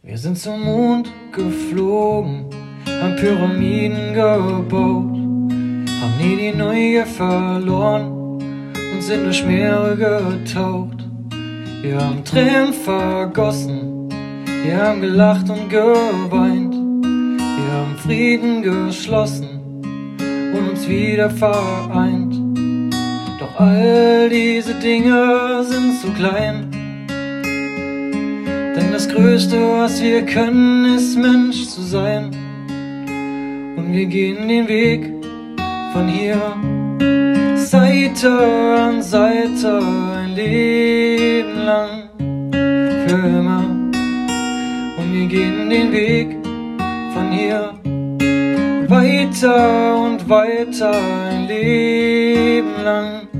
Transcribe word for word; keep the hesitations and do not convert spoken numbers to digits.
Wir sind zum Mond geflogen, haben Pyramiden gebaut, haben nie die Neugier verloren und sind durch Meere getaucht. Wir haben Tränen vergossen, wir haben gelacht und geweint, wir haben Frieden geschlossen und uns wieder vereint. Doch all diese Dinge sind zu klein, denn das Größte, was wir können, ist Mensch zu sein. Und wir gehen den Weg von hier Seite an Seite, ein Leben lang, für immer. Und wir gehen den Weg von hier weiter und weiter, ein Leben lang.